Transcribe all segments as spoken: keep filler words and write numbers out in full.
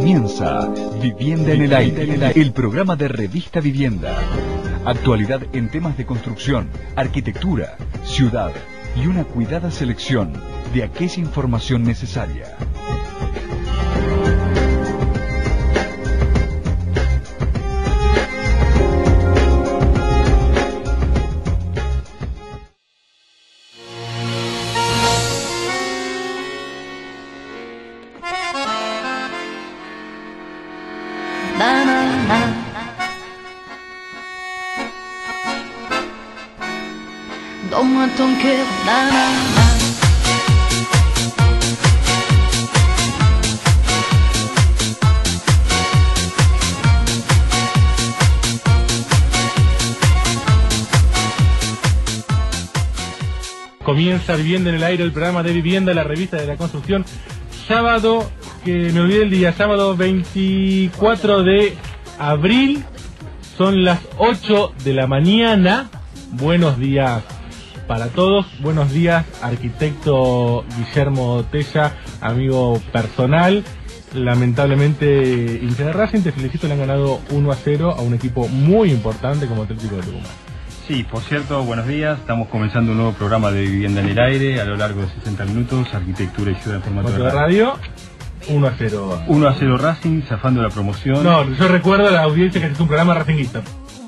Comienza Vivienda en el Aire, el programa de Revista Vivienda. Actualidad en temas de construcción, arquitectura, ciudad y una cuidada selección de aquella información necesaria. Donne-moi ton cœur, nanana. Comienza Vivienda en el Aire, el programa de vivienda, la revista de la construcción. Sábado, que me olvidé el día, sábado veinticuatro de abril, son las ocho de la mañana. Buenos días para todos, buenos días arquitecto Guillermo Tella, amigo personal. Lamentablemente hincha de Racing, te felicito, le han ganado uno a cero a un equipo muy importante como Atlético de Tucumán. Sí, por cierto, buenos días, estamos comenzando un nuevo programa de Vivienda en el Aire a lo largo de sesenta minutos, arquitectura y ciudad en formato de radio. uno a cero. uno a cero Racing, zafando la promoción. No, yo recuerdo a la audiencia que es un programa racinguista.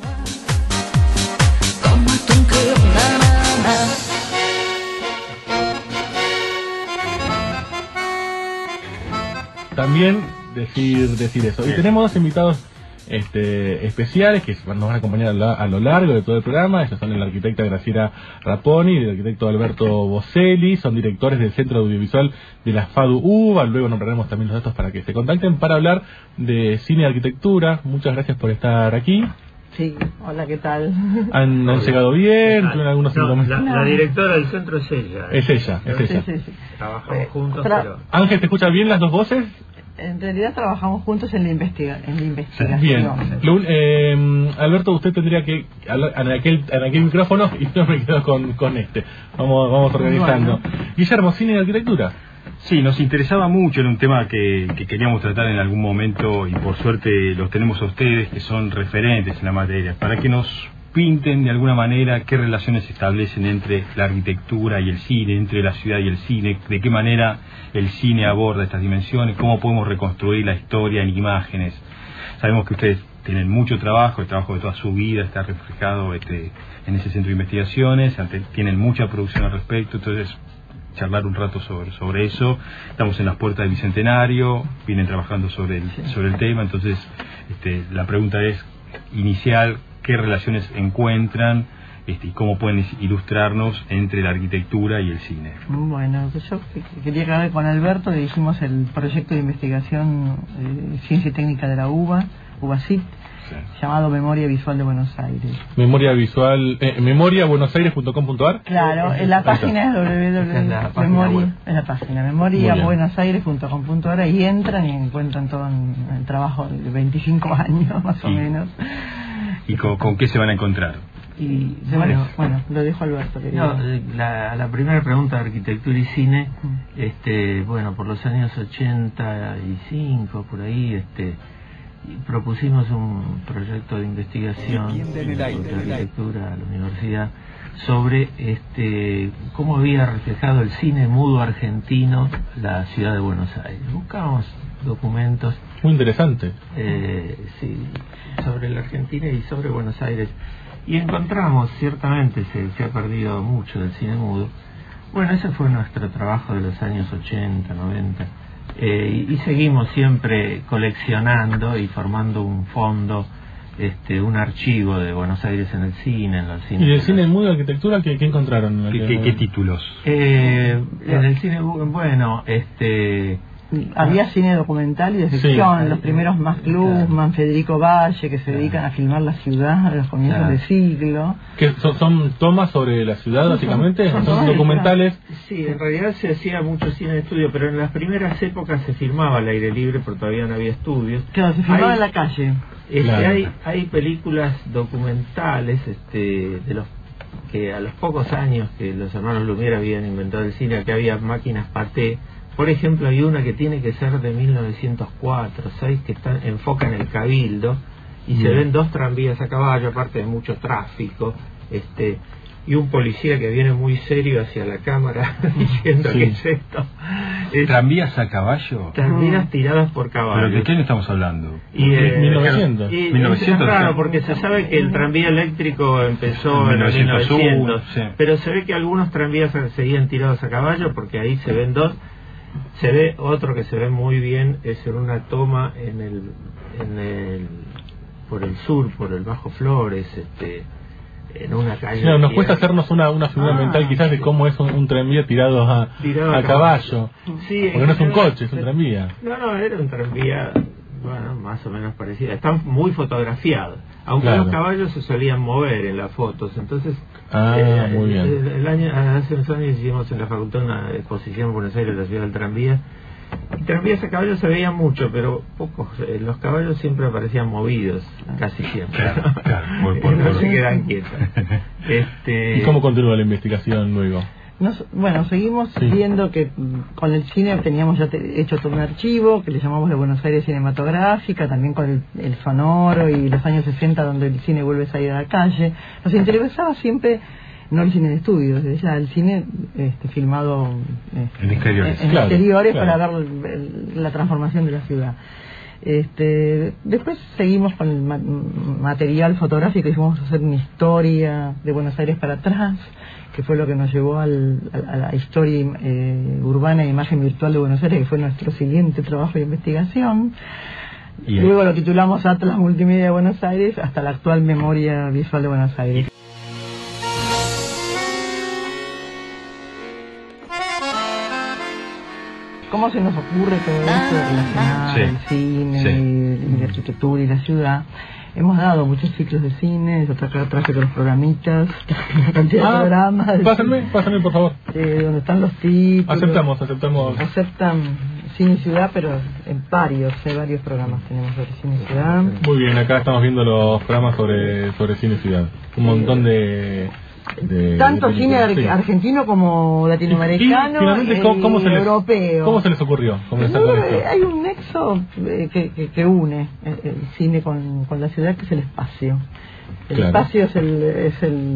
También decir decir eso. Y tenemos dos invitados este, especiales que nos van a acompañar a, la, a lo largo de todo el programa. Ellos son la arquitecta Graciela Raponi y el arquitecto Alberto Boselli. Son directores del Centro Audiovisual de la FADU UBA. Luego nombraremos también los datos para que se contacten para hablar de cine y arquitectura. Muchas gracias por estar aquí. Sí, hola, ¿qué tal? ¿Han, han llegado bien? ¿Tienen algunos no, síntomas? La, no. la directora del centro es ella. Es ella, es ella. Sí, sí, sí. Trabajamos juntos, Tra pero... Ángel, ¿te escuchan bien las dos voces? En realidad trabajamos juntos en la, investiga en la investigación. Bien. Lo, eh, Alberto, usted tendría que hablar en aquel, en aquel micrófono y yo me quedo con, con este. Vamos, vamos organizando. Bueno. Guillermo, cine y arquitectura. Sí, nos interesaba mucho, era un tema que, que queríamos tratar en algún momento y por suerte los tenemos a ustedes que son referentes en la materia, para que nos pinten de alguna manera qué relaciones se establecen entre la arquitectura y el cine, entre la ciudad y el cine, de qué manera el cine aborda estas dimensiones, cómo podemos reconstruir la historia en imágenes. Sabemos que ustedes tienen mucho trabajo, el trabajo de toda su vida está reflejado este, en ese centro de investigaciones, tienen mucha producción al respecto, entonces charlar un rato sobre sobre eso. Estamos en las puertas del Bicentenario, vienen trabajando sobre el, sobre el tema, entonces este, la pregunta es inicial, ¿qué relaciones encuentran este, y cómo pueden ilustrarnos entre la arquitectura y el cine? Bueno, yo quería hablar con Alberto, dirigimos el proyecto de investigación eh, Ciencia y Técnica de la UBA, UBACIT, sí, llamado Memoria Visual de Buenos Aires. Memoria Visual, eh, memoria buenos aires punto com punto ar. Claro, en la página es www. Es la página memoria buenos aires punto com punto ar, y entran y encuentran todo en el trabajo de veinticinco años más o y, menos. ¿Y con, con qué se van a encontrar? Y bueno, bueno, lo dejo a Alberto. No, la, la primera pregunta de arquitectura y cine, este, bueno, por los años ochenta y cinco, por ahí, este, propusimos un proyecto de investigación de arquitectura a la universidad sobre este cómo había reflejado el cine mudo argentino la ciudad de Buenos Aires. Buscábamos documentos muy interesante eh, sí, sobre la Argentina y sobre Buenos Aires, y encontramos, ciertamente se, se ha perdido mucho del cine mudo. Bueno, ese fue nuestro trabajo de los años ochenta, noventa, eh, y, y seguimos siempre coleccionando y formando un fondo, este, un archivo de Buenos Aires en el cine, en los cines. ¿Y el cine mudo de arquitectura qué, qué encontraron? ¿Qué, qué, qué títulos? Eh, en el cine, bueno, este... Había cine documental y de ficción, sí, los primeros Max Glucksmann, claro, Federico Valle, que se dedican a filmar la ciudad a los comienzos, claro, del siglo. ¿Qué, son, ¿Son tomas sobre la ciudad, básicamente? ¿Son, son, son documentales? Sí, en realidad se hacía mucho cine de estudio, pero en las primeras épocas se filmaba al aire libre porque todavía no había estudios. Claro, se filmaba hay, en la calle. Este, claro. hay, hay películas documentales este, de los que a los pocos años que los hermanos Lumière habían inventado el cine, que había máquinas paté Por ejemplo, hay una que tiene que ser de mil novecientos cuatro, seis, que está, enfoca en el Cabildo, y se ven dos tranvías a caballo, aparte de mucho tráfico, este y un policía que viene muy serio hacia la cámara diciendo sí. ¿qué es esto? Es, ¿Tranvías a caballo? tranvías tiradas por caballo. ¿Pero de quién estamos hablando? Y, eh, mil novecientos. Y, mil novecientos, es raro sí. porque se sabe que el tranvía eléctrico empezó en mil novecientos uno, mil novecientos, sí. pero se ve que algunos tranvías seguían tirados a caballo porque ahí se ven dos. Se ve otro que se ve muy bien, es en una toma en el, en el por el sur, por el Bajo Flores, este en una calle. Claro, nos cuesta hacernos una, una figura Ah, mental quizás de cómo es un, un tranvía tirado a, Tirado a a caballo. Sí, Porque no es un era- coche, es un tranvía. No, no, era un tranvía, bueno, más o menos parecido. Está muy fotografiado, aunque Claro. los caballos se solían mover en las fotos. Entonces, Ah, eh, muy bien. El, el año, hace unos años hicimos en la facultad una exposición en Buenos Aires, la ciudad del tranvía. Y tranvías a caballos se veía mucho, pero pocos. Eh, los caballos siempre aparecían movidos, casi siempre. Claro, claro, por- por- no por- se quedan quietos. Este, ¿Y cómo continúa la investigación luego? Nos- bueno, seguimos Sí. viendo que mm, con el cine teníamos ya te- hecho todo un archivo que le llamamos de Buenos Aires Cinematográfica, también con el, el sonoro y los años sesenta donde el cine vuelve a salir a la calle. Nos interesaba siempre no el cine de estudio, ya el cine este, filmado este, En exteriores. en, en Claro, exteriores claro. para ver el- el- la transformación de la ciudad. Este, después seguimos con el ma- material fotográfico y fuimos a hacer una historia de Buenos Aires para atrás, que fue lo que nos llevó al, a, a la historia eh, urbana e imagen virtual de Buenos Aires, que fue nuestro siguiente trabajo de investigación. Y- Luego lo titulamos Atlas Multimedia de Buenos Aires, hasta la actual memoria visual de Buenos Aires. ¿Cómo se nos ocurre todo esto de relacionar Sí. el cine, Sí. y la arquitectura y la ciudad? Hemos dado muchos ciclos de cine, yo acá traje los programitas, una cantidad de Ah, programas. pásame, pásame por favor. eh, donde están los títulos. Aceptamos, aceptamos. Aceptan cine y ciudad, pero en varios, hay varios programas tenemos sobre cine y ciudad. Muy bien, acá estamos viendo los programas sobre, sobre cine y ciudad. Un montón de... de Tanto de cine películas, ar- sí. argentino como latinoamericano Y, finalmente, y ¿cómo, cómo se les, europeo. ¿Cómo se les ocurrió comenzar No, con eh, esto? hay un nexo eh, que, que, que une el, el cine con, con la ciudad, que es el espacio. El Claro. espacio es el, es el,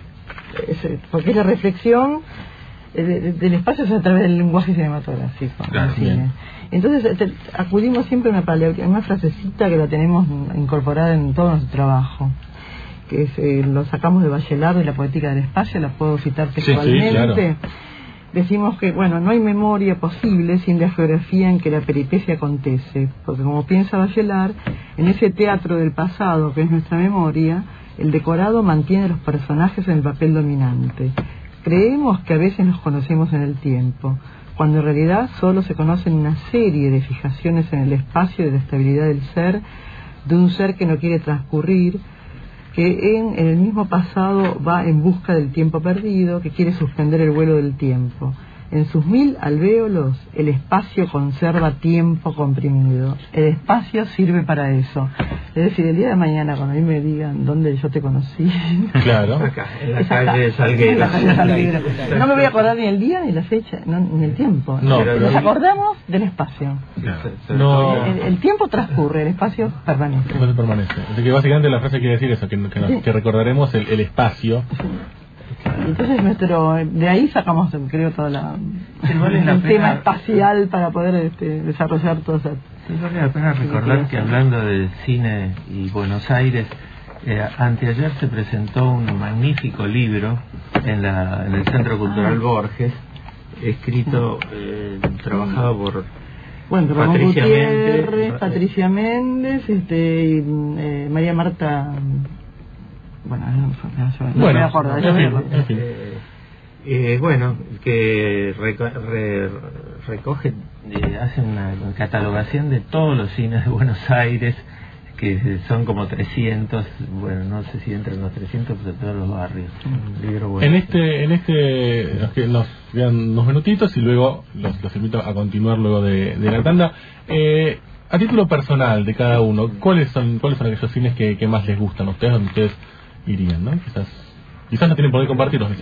es el- porque es la reflexión eh, de- del espacio es a través del lenguaje cinematográfico, Claro, del cine. bien. Entonces eh, te- acudimos siempre a una, palabra, una frasecita que la tenemos incorporada en todo nuestro trabajo, que es, eh, lo sacamos de Bachelard, de la poética del espacio, la puedo citar Sí, sí, textualmente. claro. Decimos que, bueno, no hay memoria posible sin la geografía en que la peripecia acontece, porque como piensa Bachelard, en ese teatro del pasado que es nuestra memoria, el decorado mantiene a los personajes en el papel dominante. Creemos que a veces nos conocemos en el tiempo, cuando en realidad solo se conocen una serie de fijaciones en el espacio de la estabilidad del ser, de un ser que no quiere transcurrir, que en, en el mismo pasado va en busca del tiempo perdido, que quiere suspender el vuelo del tiempo. En sus mil alvéolos, el espacio conserva tiempo comprimido. El espacio sirve para eso. Es decir, el día de mañana, cuando a mí me digan dónde yo te conocí... Claro. acá, en la es acá. calle de Sí, en la calle de Salguero. Salguero. No me voy a acordar ni el día, ni la fecha, no, ni el tiempo. No, Nos pero- acordamos del espacio. No. El, el tiempo transcurre, el espacio permanece. No se permanece. Así que básicamente la frase quiere decir eso, que, que, nos- que recordaremos el, el espacio. Entonces nuestro de ahí sacamos, creo, todo la, Sí, vale la el pena. tema espacial para poder este, desarrollar todo eso. Sí, vale la pena recordar que hablando de cine y Buenos Aires, eh, anteayer se presentó un magnífico libro en, la, en el Centro Cultural Borges, escrito, eh, trabajado por Bueno, Ramón Patricia Gutiérrez, Méndez. Patricia Méndez, este, y, eh, María Marta, bueno, no, no, no Bueno, me acuerdo, en yo me fin, acuerdo. en fin. Eh, eh, bueno, que reco- re- recoge, eh, hace una catalogación de todos los cines de Buenos Aires, que son como trescientos, bueno, no sé si entran los trescientos, pero de todos los barrios. Un libro bueno. En este, en este, nos, que- nos quedan unos minutitos y luego los, los invito a continuar luego de, de la tanda. Eh, a título personal de cada uno, ¿cuáles son, cuáles son aquellos cines que, que más les gustan a ustedes, donde ustedes irían, ¿no? Quizás, quizás no tienen por qué compartirlos ni siquiera.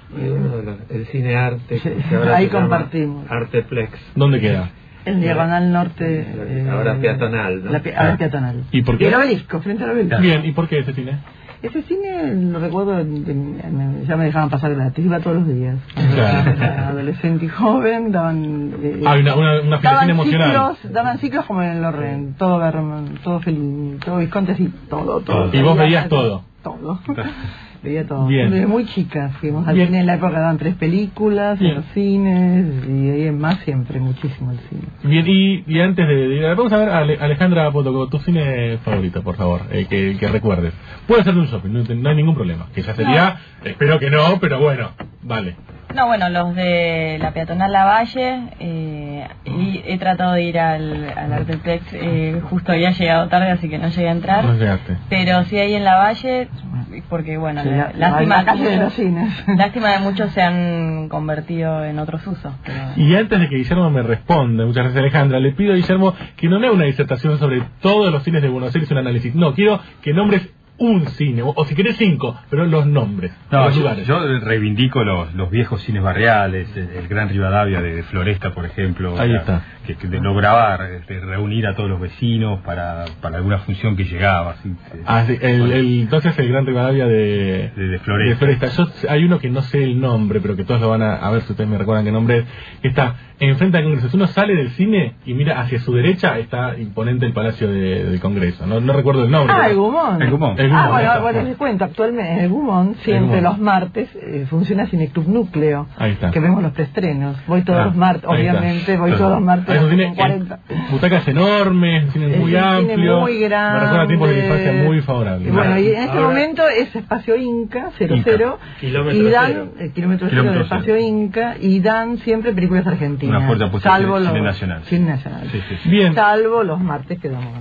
Y uno de los- el cine arte. Sí, que ahora ahí se llama compartimos. Arteplex. ¿Dónde queda? En diagonal norte. eh, Ahora peatonal, ¿no? la pe- ahora es peatonal. ¿Y por qué? el obelisco, frente al obelisco. Bien, ¿y por qué ese cine? Ese cine, lo recuerdo, de- de- ya me dejaban pasar gratis, iba todos los días. Claro. Era adolescente y joven, daban... eh, Ah, una, una, una daban afiliación emocional. ciclos, daban ciclos como en el Lorren, todo Berman, todo Fellini, todo Visconti, así, todo, todo. Y vos Veía- veías todo. Todo. Veía todo. Bien. Desde muy chica fuimos al Bien. cine, en la época daban tres películas, Bien. en los cines, y ahí en más siempre, muchísimo el cine. Bien, y, y antes de, de- vamos a ver, Ale- Alejandra Potoco, tu cine favorito, por favor, eh, que, que recuerdes. Puede ser de un shopping, no, no hay ningún problema. Que ya sería, espero que no, pero bueno, vale. No, bueno, los de la peatonal Lavalle, eh, y he tratado de ir al, al Arteplex, eh, justo había llegado tarde, así que no llegué a entrar. No llegaste. Pero sí ahí en Lavalle, porque bueno, Sí, la- la- lástima, la calle de muchos- los cines. lástima de muchos se han convertido en otros usos. Pero... Y antes de que Guillermo me responda, muchas gracias Alejandra, le pido a Guillermo que no me haga una disertación sobre todos los cines de Buenos Aires, un análisis. No, quiero que nombres un cine, o, o si querés cinco, pero los nombres, No, los yo, lugares. yo reivindico los, los viejos cines barriales, el, el Gran Rivadavia de, de Floresta, por ejemplo. Ahí o sea, está. Que, que de no grabar, este, reunir a todos los vecinos para, para alguna función que llegaba. Así, eh, Ah, sí, el, el- entonces el Gran Rivadavia de, De- de Floresta. de Yo, hay uno que no sé el nombre, pero que todos lo van a, a ver si ustedes me recuerdan qué nombre es, que está enfrente al Congreso. Si uno sale del cine y mira hacia su derecha, está imponente el Palacio de- del Congreso. No, no recuerdo el nombre. Ah, el pero- Gumón. El Gumón. El Ah, Gumón, bueno, está. bueno, les cuento, actualmente en el Gumón, siempre Gumón. los martes, eh, funciona Cineclub Núcleo, Ahí está. que vemos los preestrenos. Voy todos Ah, los martes, ahí está. obviamente, voy Claro. todos los martes Hay un a cine las cuarenta. en- butacas enormes, cine Es muy un amplio. cine muy grande. Me recuerda a tiempos de infancia muy favorables. Y bueno, y en este Ahora- momento es Espacio Inca, cero Inca. cero, Kilómetro y dan, cero. el kilómetro cero Kilómetro del Espacio cero. Inca, y dan siempre películas argentinas. Una fuerte apuesta salvo al cine los- nacional. Cine nacional. Sí, sí, sí. Bien. Salvo los martes que damos.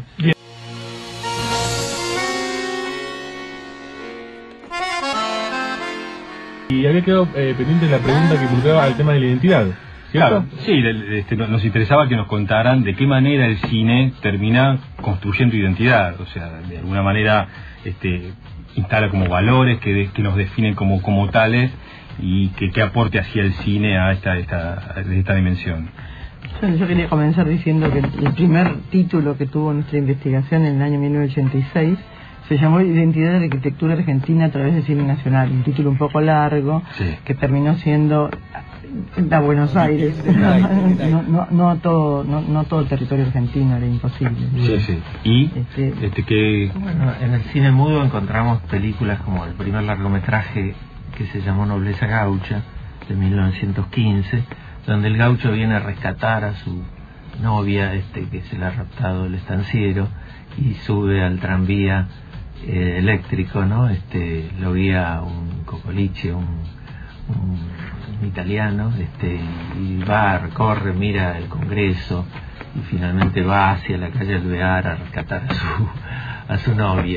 Y había quedado eh, pendiente la pregunta que involucraba al tema de la identidad, ¿cierto? Claro, sí, del- este, no- nos interesaba que nos contaran de qué manera el cine termina construyendo identidad, o sea, de alguna manera este, instala como valores que, de- que nos definen como, como tales y que, que aporte hacia el cine a esta, esta, a esta dimensión. Yo, yo quería comenzar diciendo que el primer título que tuvo nuestra investigación en el año mil novecientos ochenta y seis se llamó Identidad de la Arquitectura Argentina a través del Cine Nacional, un título un poco largo, Sí. que terminó siendo a Buenos Aires, no, no, no, todo, no, no todo el territorio argentino, era imposible. Sí, sí. Y Este, este, que Bueno, en el cine mudo encontramos películas como el primer largometraje que se llamó Nobleza Gaucha, de mil novecientos quince, donde el gaucho viene a rescatar a su novia, este que se le ha raptado el estanciero, y sube al tranvía eh, eléctrico, ¿no? Este, lo guía un cocoliche, un, un, un italiano, este, y va, recorre, mira el Congreso, y finalmente va hacia la calle Alvear a rescatar a su, a su novia.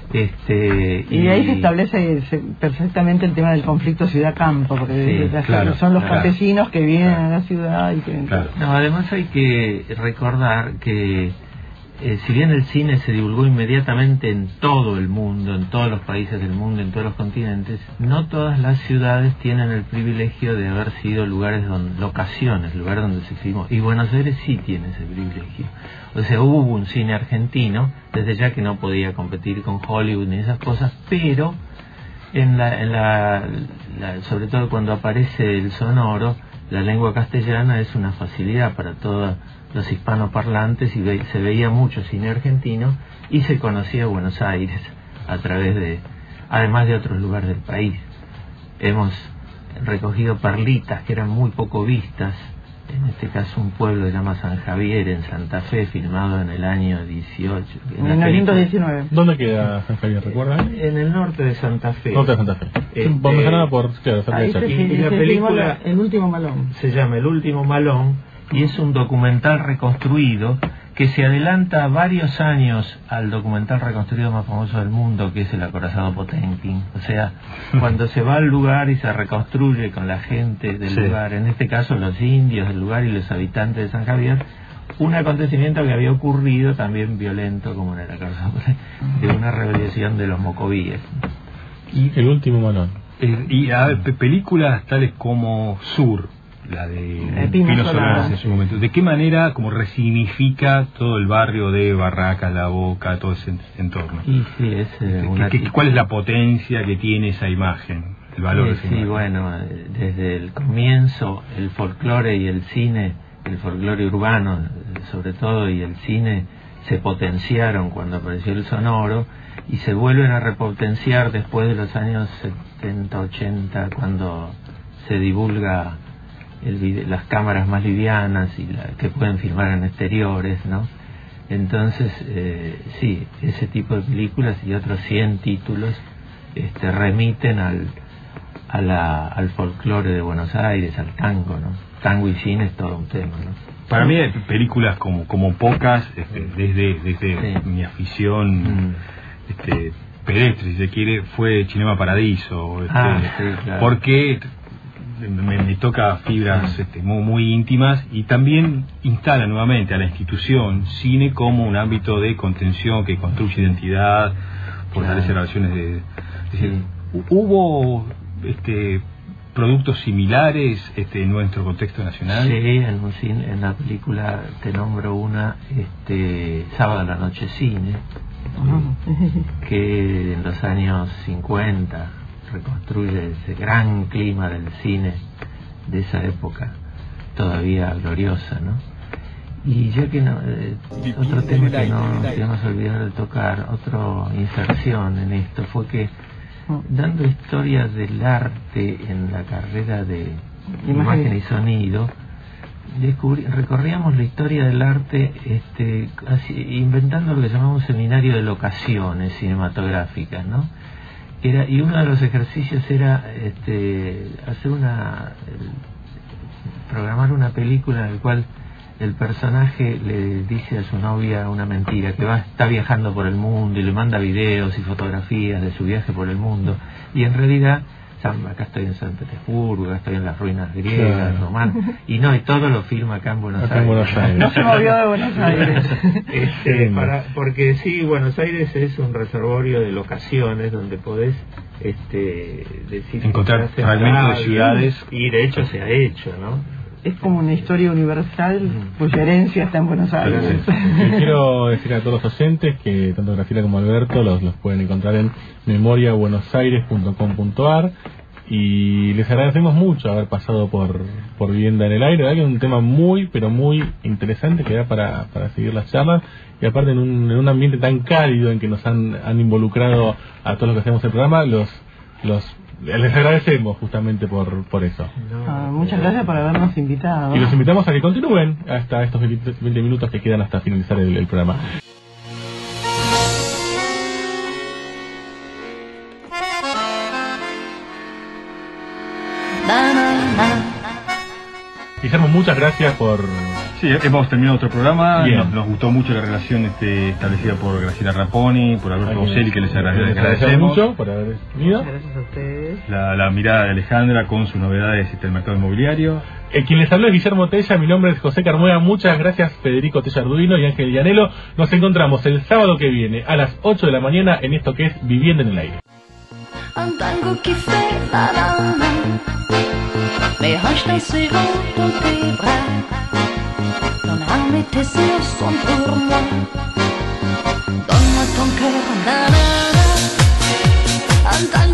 Este, y ahí se establece se- perfectamente el tema del conflicto ciudad-campo, porque Sí, las- claro, son los claro. campesinos que vienen Claro. a la ciudad y que... Claro. No, además hay que recordar que eh, si bien el cine se divulgó inmediatamente en todo el mundo, en todos los países del mundo, en todos los continentes, no todas las ciudades tienen el privilegio de haber sido lugares donde, locaciones, lugares donde se filmó. Y Buenos Aires sí tiene ese privilegio. O sea, hubo un cine argentino, desde ya que no podía competir con Hollywood ni esas cosas, pero en la, en la, la- sobre todo cuando aparece el sonoro, la lengua castellana es una facilidad para todos los hispanoparlantes y ve- se veía mucho cine argentino y se conocía Buenos Aires a través de, además de otros lugares del país. Hemos recogido perlitas que eran muy poco vistas, en este caso un pueblo que se llama San Javier en Santa Fe, filmado en el año dieciocho. En la mil novecientos película- diecinueve. ¿Dónde queda San Javier? ¿Recuerdan? En el norte de Santa Fe. Norte de Santa Fe. Este- Vos me sonaba por, claro, cerca de Ahí se, Chaco. Y- y la se película- filmó la- El último malón. Se llama El último malón y es un documental reconstruido que se adelanta varios años al documental reconstruido más famoso del mundo, que es El acorazado Potemkin. O sea, cuando se va al lugar y se reconstruye con la gente del Sí. lugar, en este caso los indios del lugar y los habitantes de San Javier, un acontecimiento que había ocurrido también violento, como en el acorazado Potemkin, de una rebelión de los mocovíes. Y el último malón. Eh, y a ver, pe- películas tales como Sur, la de Pino Solanas en su momento, ¿de qué manera como resignifica todo el barrio de Barracas, La Boca, todo ese entorno? Y sí, es eh, una ¿Qué, qué, ¿Cuál es la potencia que tiene esa imagen, el valor de esa Sí, imagen? bueno, eh, desde el comienzo el folclore y el cine, el folclore urbano eh, sobre todo, y el cine se potenciaron cuando apareció el sonoro y se vuelven a repotenciar después de los años setenta, ochenta, cuando se divulga el video, las cámaras más livianas y la, que pueden filmar en exteriores, ¿no? Entonces, eh, sí, ese tipo de películas y otros cien títulos este, remiten al, a la, al folclore de Buenos Aires, al tango, ¿no? Tango y cine es todo un tema, ¿no? Para mí hay películas como como pocas, este, desde desde Sí. mi afición Mm. este, pedestre, si se quiere, fue Cinema Paradiso, este, Ah, sí, claro. porque me, me toca fibras Sí. este, muy, muy íntimas y también instala nuevamente a la institución cine como un ámbito de contención que construye identidad, fortalece Claro. relaciones de... es decir, Sí. ¿hubo este productos similares este, en nuestro contexto nacional? Sí, en, un cine, en la película te nombro una, este, Sábado a la Noche Cine, que en los años cincuenta reconstruye ese gran clima del cine de esa época, todavía gloriosa, ¿no? Y ya que no, eh, otro tema que no que hemos olvidado de tocar, otra inserción en esto, fue que dando historias del arte en la carrera de Imagen. imagen y sonido, descubrí, recorríamos la historia del arte este, así, inventando lo que llamamos un seminario de locaciones cinematográficas, ¿no? Era, y uno de los ejercicios era este, hacer una el, programar una película en la cual el personaje le dice a su novia una mentira, que va está viajando por el mundo y le manda videos y fotografías de su viaje por el mundo, y en realidad acá estoy en San Petersburgo, acá estoy en las ruinas griegas, Claro. romanas, y no, y todo lo filma acá en Buenos Acá en Aires. Buenos Aires. No se movió de Buenos Aires. Este, Sí. para, porque sí, Buenos Aires es un reservorio de locaciones donde podés este, decir Encontrar que se hace fragmentos de radio, ciudades. y de hecho se ha hecho, ¿no? Es como una historia universal cuya herencia está en Buenos Aires. Le quiero decir a todos los oyentes que tanto Graciela como Alberto los, los pueden encontrar en memoria buenos aires punto com punto ar y les agradecemos mucho haber pasado por, por Vivienda en el Aire. La verdad que es un tema muy, pero muy interesante que da para, para seguir las charlas, y aparte en un, en un ambiente tan cálido en que nos han, han involucrado a todos los que hacemos el programa, los, los les agradecemos justamente por, por eso. Ah, muchas gracias por habernos invitado. Y los invitamos a que continúen hasta estos veinte minutos que quedan hasta finalizar el, el programa. Na, na, na. Guillermo, muchas gracias por... Sí, hemos terminado otro programa. Bien. Nos, nos gustó mucho la relación este, establecida por Graciela Raponi, por Alberto Ay, Boselli, que les agrade- les agradecemos. mucho por haber venido. Gracias a ustedes. La, la mirada de Alejandra con sus novedades este, del mercado inmobiliario. Eh, quien les habló es Guillermo Tella, mi nombre es José Carmueda. Muchas gracias Federico Tella Arduino y Ángel Llanelo. Nos encontramos el sábado que viene a las ocho de la mañana en esto que es Vivienda en el Aire. Un tango qui fait la la la. Mes hanches dansées autour tes bras. Ton âme et tes yeux sont pour moi. Donne-moi ton cœur, na na na. Un tango